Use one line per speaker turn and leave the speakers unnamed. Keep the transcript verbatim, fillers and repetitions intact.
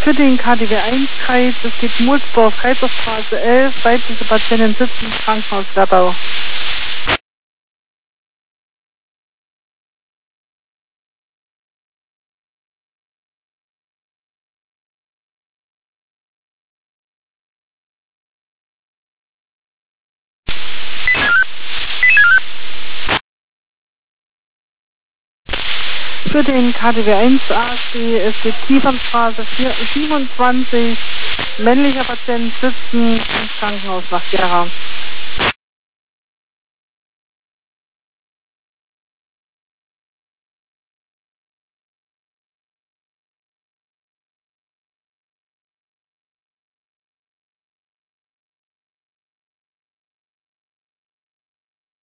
Für den K D W eins Kreis, es geht Mulsdorf, Kaiserstraße elf, weibliche Patientin sitzt im Krankenhaus Werdau. Für den K D W eins A C, es geht Kiefernstraße siebenundzwanzig, männlicher Patient sitzen im Krankenhaus nach Gera.